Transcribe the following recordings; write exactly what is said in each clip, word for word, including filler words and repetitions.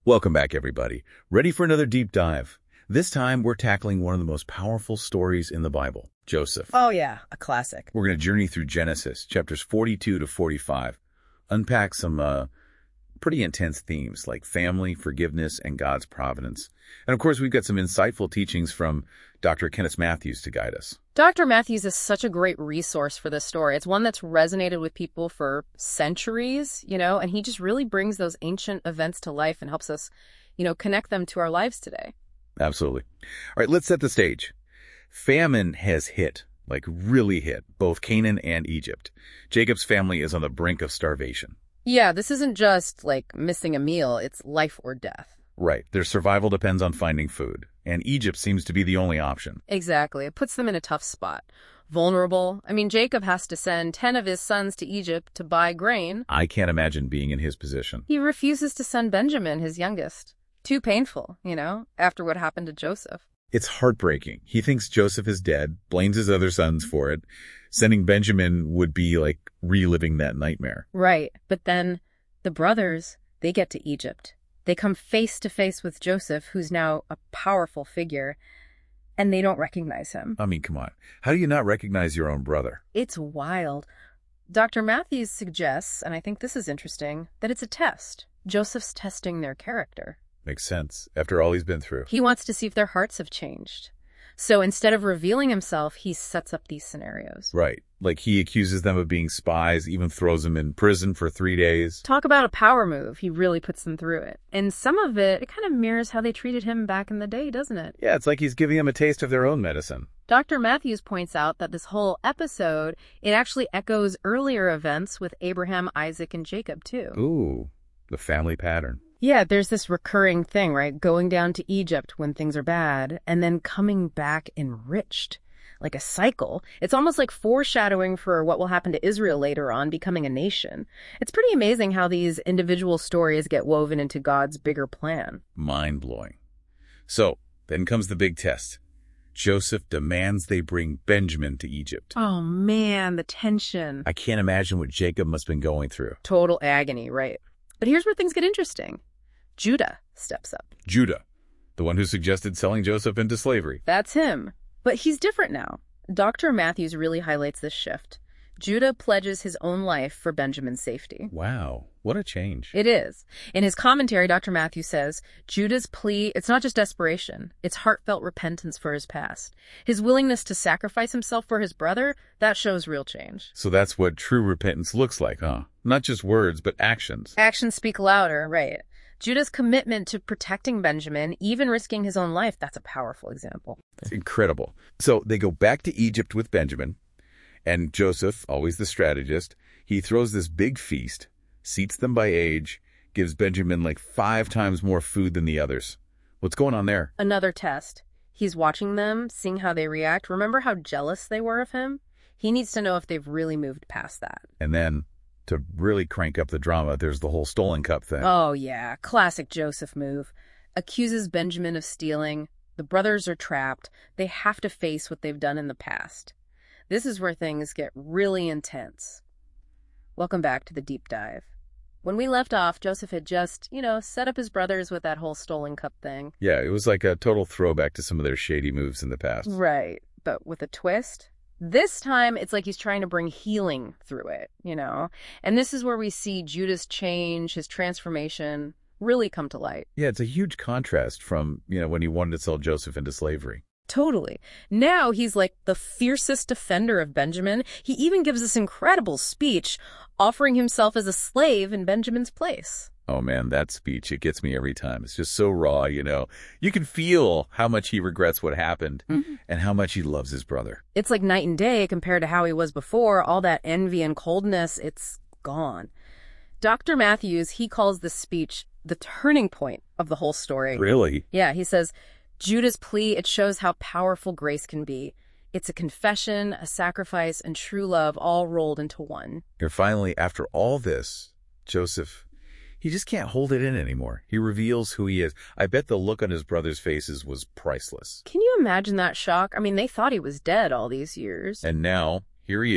Welcome back, everybody. Ready for another deep dive? This time, we're tackling one of the most powerful stories in the Bible, Joseph. Oh, yeah, a classic. We're going to journey through Genesis, chapters forty-two to forty-five, unpack some uh, pretty intense themes like family, forgiveness, and God's providence. And of course, we've got some insightful teachings from Doctor Kenneth Matthews to guide us. Doctor Matthews is such a great resource for this story. It's one that's resonated with people for centuries, you know, and he just really brings those ancient events to life and helps us, you know, connect them to our lives today. Absolutely. All right, let's set the stage. Famine has hit, like really hit, both Canaan and Egypt. Jacob's family is on the brink of starvation. Yeah, this isn't just like missing a meal, it's life or death. Right. Their survival depends on finding food, and Egypt seems to be the only option. Exactly. It puts them in a tough spot. Vulnerable. I mean, Jacob has to send ten of his sons to Egypt to buy grain. I can't imagine being in his position. He refuses to send Benjamin, his youngest. Too painful, you know, after what happened to Joseph. It's heartbreaking. He thinks Joseph is dead, blames his other sons for it. Sending Benjamin would be like reliving that nightmare. Right. But then the brothers, they get to Egypt. They come face to face with Joseph, who's now a powerful figure, and they don't recognize him. I mean, come on. How do you not recognize your own brother? It's wild. Doctor Matthews suggests, and I think this is interesting, that it's a test. Joseph's testing their character. Makes sense, after all he's been through. He wants to see if their hearts have changed. So instead of revealing himself, he sets up these scenarios. Right. Like he accuses them of being spies, even throws them in prison for three days. Talk about a power move. He really puts them through it. And some of it, it kind of mirrors how they treated him back in the day, doesn't it? Yeah, it's like he's giving them a taste of their own medicine. Doctor Matthews points out that this whole episode, it actually echoes earlier events with Abraham, Isaac, and Jacob, too. Ooh, the family pattern. Yeah, there's this recurring thing, right? Going down to Egypt when things are bad and then coming back enriched, like a cycle. It's almost like foreshadowing for what will happen to Israel later on, becoming a nation. It's pretty amazing how these individual stories get woven into God's bigger plan. Mind-blowing. So, then comes the big test. Joseph demands they bring Benjamin to Egypt. Oh, man, the tension. I can't imagine what Jacob must have been going through. Total agony, right? But here's where things get interesting. Judah steps up. Judah, the one who suggested selling Joseph into slavery. That's him. But he's different now. Doctor Matthews really highlights this shift. Judah pledges his own life for Benjamin's safety. Wow, what a change. It is. In his commentary, Doctor Matthews says, Judah's plea, it's not just desperation, it's heartfelt repentance for his past. His willingness to sacrifice himself for his brother, that shows real change. So that's what true repentance looks like, huh? Not just words, but actions. Actions speak louder, right. Judah's commitment to protecting Benjamin, even risking his own life, that's a powerful example. It's incredible. So they go back to Egypt with Benjamin, and Joseph, always the strategist, he throws this big feast, seats them by age, gives Benjamin like five times more food than the others. What's going on there? Another test. He's watching them, seeing how they react. Remember how jealous they were of him? He needs to know if they've really moved past that. And then, to really crank up the drama, there's the whole stolen cup thing. Oh, yeah. Classic Joseph move. Accuses Benjamin of stealing. The brothers are trapped. They have to face what they've done in the past. This is where things get really intense. Welcome back to the deep dive. When we left off, Joseph had just, you know, set up his brothers with that whole stolen cup thing. Yeah, it was like a total throwback to some of their shady moves in the past. Right, but with a twist. This time, it's like he's trying to bring healing through it, you know? And this is where we see Judah's change, his transformation, really come to light. Yeah, it's a huge contrast from, you know, when he wanted to sell Joseph into slavery. Totally. Now he's like the fiercest defender of Benjamin. He even gives this incredible speech offering himself as a slave in Benjamin's place. Oh man, that speech, it gets me every time. It's just so raw, you know. You can feel how much he regrets what happened mm-hmm. and how much he loves his brother. It's like night and day compared to how he was before. All that envy and coldness, it's gone. Doctor Matthews, he calls this speech the turning point of the whole story. Really? Yeah, he says, Judah's plea, it shows how powerful grace can be. It's a confession, a sacrifice, and true love all rolled into one. And finally, after all this, Joseph, he just can't hold it in anymore. He reveals who he is. I bet the look on his brothers' faces was priceless. Can you imagine that shock? I mean, they thought he was dead all these years. And now, here he is,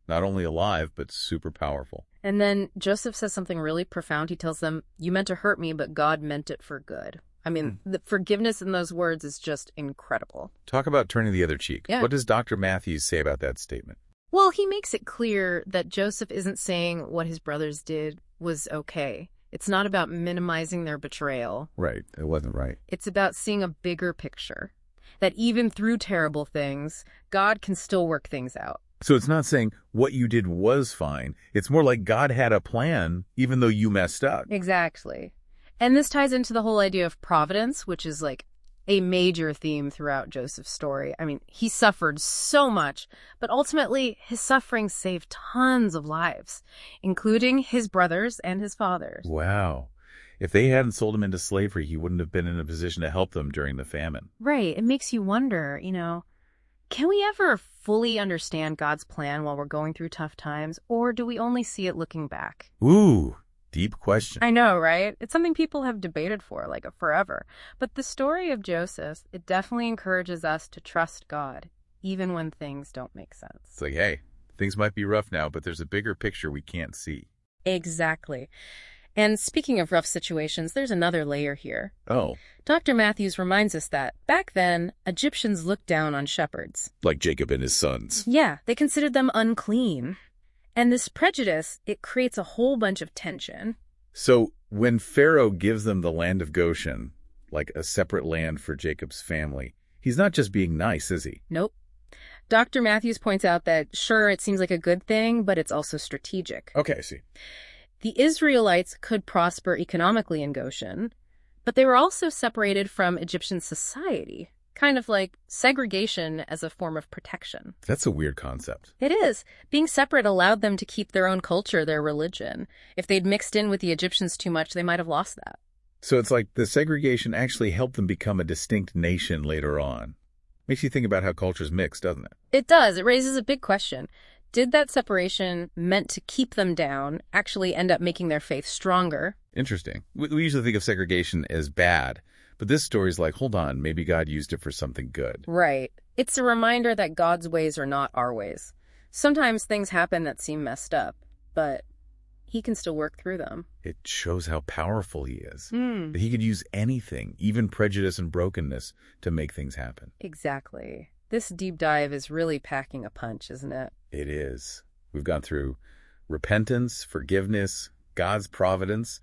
Not only alive, but super powerful. And then Joseph says something really profound. He tells them, you meant to hurt me, but God meant it for good. I mean, mm. the forgiveness in those words is just incredible. Talk about turning the other cheek. Yeah. What does Doctor Matthews say about that statement? Well, he makes it clear that Joseph isn't saying what his brothers did was okay. It's not about minimizing their betrayal. Right. It wasn't right. It's about seeing a bigger picture. That even through terrible things, God can still work things out. So it's not saying what you did was fine. It's more like God had a plan, even though you messed up. Exactly. And this ties into the whole idea of providence, which is like a major theme throughout Joseph's story. I mean, he suffered so much, but ultimately his suffering saved tons of lives, including his brothers and his fathers. Wow. If they hadn't sold him into slavery, he wouldn't have been in a position to help them during the famine. Right. It makes you wonder, you know, can we ever fully understand God's plan while we're going through tough times, or do we only see it looking back? Ooh, deep question. I know, right? It's something people have debated for, like, forever. But the story of Joseph, it definitely encourages us to trust God, even when things don't make sense. It's like, hey, things might be rough now, but there's a bigger picture we can't see. Exactly. And speaking of rough situations, there's another layer here. Oh. Doctor Matthews reminds us that, back then, Egyptians looked down on shepherds. Like Jacob and his sons. Yeah, they considered them unclean. And this prejudice, it creates a whole bunch of tension. So when Pharaoh gives them the land of Goshen, like a separate land for Jacob's family, he's not just being nice, is he? Nope. Doctor Matthews points out that, sure, it seems like a good thing, but it's also strategic. Okay, I see. The Israelites could prosper economically in Goshen, but they were also separated from Egyptian society, kind of like segregation as a form of protection. That's a weird concept. It is. Being separate allowed them to keep their own culture, their religion. If they'd mixed in with the Egyptians too much, they might have lost that. So it's like the segregation actually helped them become a distinct nation later on. Makes you think about how cultures mix, doesn't it? It does. It raises a big question. Did that separation, meant to keep them down, actually end up making their faith stronger? Interesting. We, we usually think of segregation as bad, but this story's like, hold on, maybe God used it for something good. Right. It's a reminder that God's ways are not our ways. Sometimes things happen that seem messed up, but he can still work through them. It shows how powerful he is. Mm. That he could use anything, even prejudice and brokenness, to make things happen. Exactly. This deep dive is really packing a punch, isn't it? It is. We've gone through repentance, forgiveness, God's providence.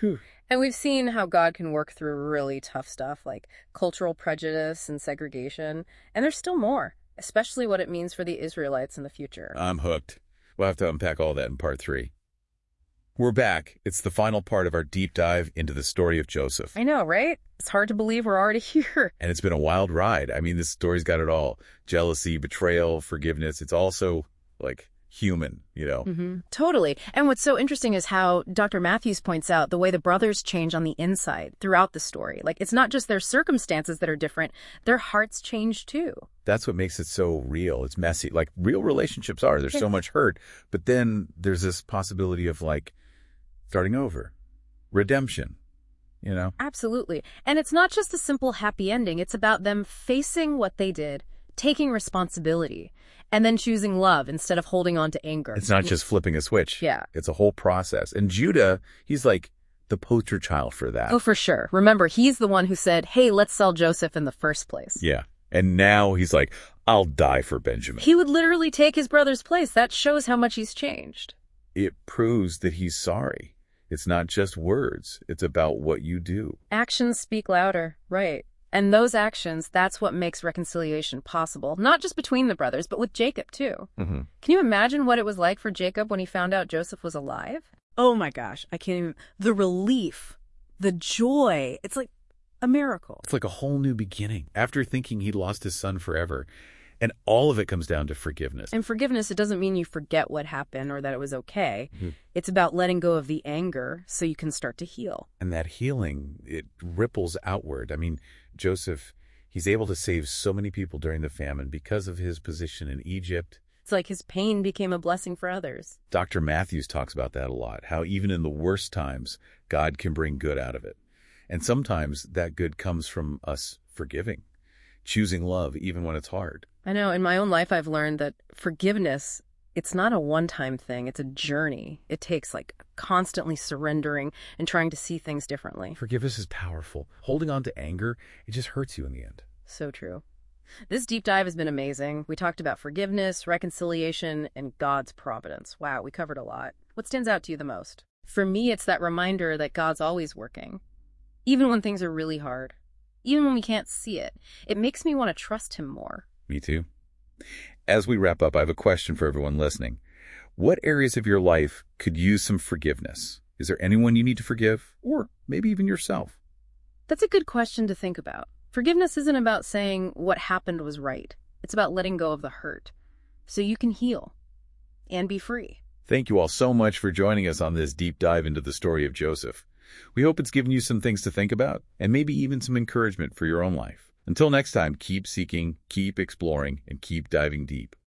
And we've seen how God can work through really tough stuff like cultural prejudice and segregation. And there's still more, especially what it means for the Israelites in the future. I'm hooked. We'll have to unpack all that in part three. We're back. It's the final part of our deep dive into the story of Joseph. I know, right? It's hard to believe we're already here. And it's been a wild ride. I mean, this story's got it all. Jealousy, betrayal, forgiveness. It's also, like, human, you know? Mm-hmm. Totally. And what's so interesting is how Doctor Matthews points out the way the brothers change on the inside throughout the story. Like, it's not just their circumstances that are different. Their hearts change, too. That's what makes it so real. It's messy. Like, real relationships are. There's so much hurt. But then there's this possibility of, like, starting over. Redemption. You know? Absolutely. And it's not just a simple happy ending. It's about them facing what they did, taking responsibility, and then choosing love instead of holding on to anger. It's not just flipping a switch. Yeah. It's a whole process. And Judah, he's like the poster child for that. Oh, for sure. Remember, he's the one who said, hey, let's sell Joseph in the first place. Yeah. And now he's like, I'll die for Benjamin. He would literally take his brother's place. That shows how much he's changed. It proves that he's sorry. It's not just words. It's about what you do. Actions speak louder, right. And those actions, that's what makes reconciliation possible. Not just between the brothers, but with Jacob, too. Mm-hmm. Can you imagine what it was like for Jacob when he found out Joseph was alive? Oh my gosh, I can't even... The relief, the joy, it's like a miracle. It's like a whole new beginning. After thinking he'd lost his son forever, and all of it comes down to forgiveness. And forgiveness, it doesn't mean you forget what happened or that it was okay. Mm-hmm. It's about letting go of the anger so you can start to heal. And that healing, it ripples outward. I mean, Joseph, he's able to save so many people during the famine because of his position in Egypt. It's like his pain became a blessing for others. Doctor Matthews talks about that a lot, how even in the worst times, God can bring good out of it. And sometimes that good comes from us forgiving, choosing love even when it's hard. I know, in my own life, I've learned that forgiveness, It's not a one-time thing. It's a journey. It takes, like, constantly surrendering and trying to see things differently. Forgiveness is powerful. Holding on to anger, it just hurts you in the end. So true. This deep dive has been amazing. We talked about forgiveness, reconciliation, and God's providence. Wow, we covered a lot. What stands out to you the most? For me, it's that reminder that God's always working. Even when things are really hard. Even when we can't see it. It makes me want to trust him more. Me too. As we wrap up, I have a question for everyone listening. What areas of your life could use some forgiveness? Is there anyone you need to forgive? Or maybe even yourself? That's a good question to think about. Forgiveness isn't about saying what happened was right. It's about letting go of the hurt. So you can heal and be free. Thank you all so much for joining us on this deep dive into the story of Joseph. We hope it's given you some things to think about and maybe even some encouragement for your own life. Until next time, keep seeking, keep exploring, and keep diving deep.